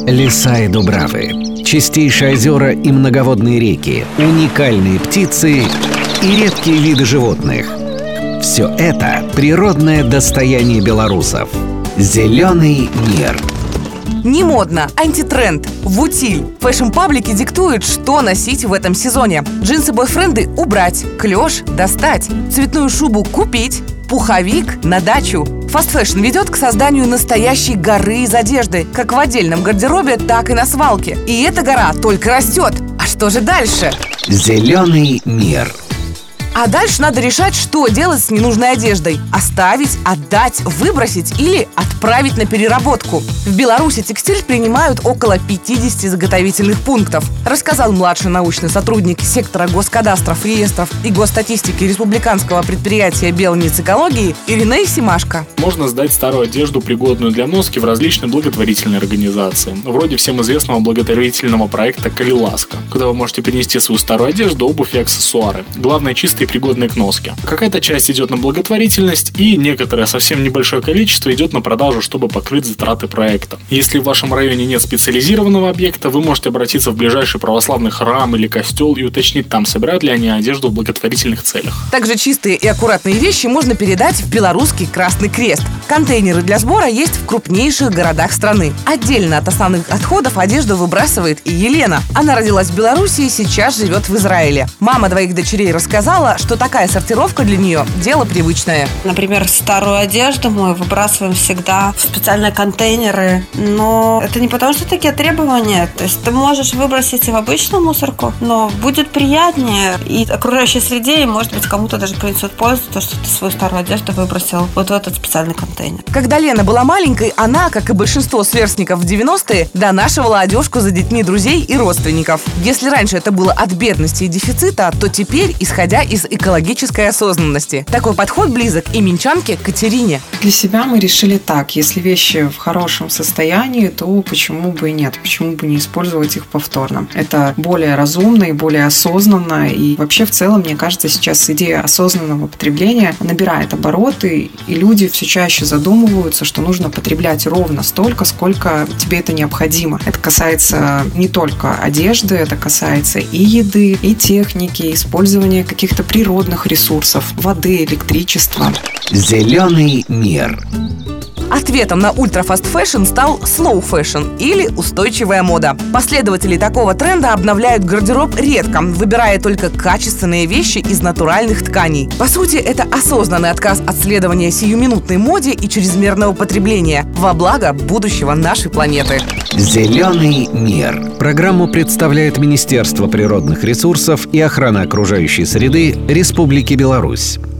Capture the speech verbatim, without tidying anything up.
Леса и дубравы, чистейшие озера и многоводные реки, уникальные птицы и редкие виды животных. Все это природное достояние белорусов. Зеленый мир. Не модно, антитренд, в утиль. Фэшн-паблики диктуют, что носить в этом сезоне. Джинсы-бойфренды убрать, клеш достать, цветную шубу купить, пуховик на дачу. Фаст-фэшн ведет к созданию настоящей горы из одежды, как в отдельном гардеробе, так и на свалке. И эта гора только растет. А что же дальше? Зеленый мир. А дальше надо решать, что делать с ненужной одеждой. Оставить, отдать, выбросить или отправить на переработку. В Беларуси текстиль принимают около пятидесяти заготовительных пунктов, рассказал младший научный сотрудник сектора госкадастров, реестров и госстатистики республиканского предприятия «Белниц экологии» Ирина Семашко. Можно сдать старую одежду, пригодную для носки, в различные благотворительные организации. Вроде всем известного благотворительного проекта «Калиласка», куда вы можете принести свою старую одежду, обувь и аксессуары. Главное, чистые и пригодные к носке. Какая-то часть идет на благотворительность, и некоторое, совсем небольшое количество идет на продажу, чтобы покрыть затраты проекта. Если в вашем районе нет специализированного объекта, вы можете обратиться в ближайший православный храм или костел и уточнить там, собирают ли они одежду в благотворительных целях. Также чистые и аккуратные вещи можно передать в белорусский Красный Крест. Контейнеры для сбора есть в крупнейших городах страны. Отдельно от основных отходов одежду выбрасывает и Елена. Она родилась в Беларуси и сейчас живет в Израиле. Мама двоих дочерей рассказала, что такая сортировка для нее – дело привычное. Например, старую одежду мы выбрасываем всегда в специальные контейнеры. Но это не потому, что такие требования. То есть ты можешь выбросить и в обычную мусорку, но будет приятнее и окружающей среде, и, может быть, кому-то даже принесет пользу, то, что ты свою старую одежду выбросил вот в этот специальный контейнер. Когда Лена была маленькой, она, как и большинство сверстников в девяностые, донашивала одежку за детьми друзей и родственников. Если раньше это было от бедности и дефицита, то теперь, исходя из экологической осознанности. Такой подход близок и минчанке Катерине. Для себя мы решили так: если вещи в хорошем состоянии, то почему бы и нет? Почему бы не использовать их повторно? Это более разумно и более осознанно. И вообще в целом, мне кажется, сейчас идея осознанного потребления набирает обороты, и люди все чаще задумываются, что нужно потреблять ровно столько, сколько тебе это необходимо. Это касается не только одежды, это касается и еды, и техники, использования каких-то природных ресурсов, воды, электричества. Зеленый мир. Ответом на ультрафаст-фэшн стал слоу-фэшн или устойчивая мода. Последователи такого тренда обновляют гардероб редко, выбирая только качественные вещи из натуральных тканей. По сути, это осознанный отказ от следования сиюминутной моде и чрезмерного потребления во благо будущего нашей планеты. Зеленый мир. Программу представляет Министерство природных ресурсов и охраны окружающей среды Республики Беларусь.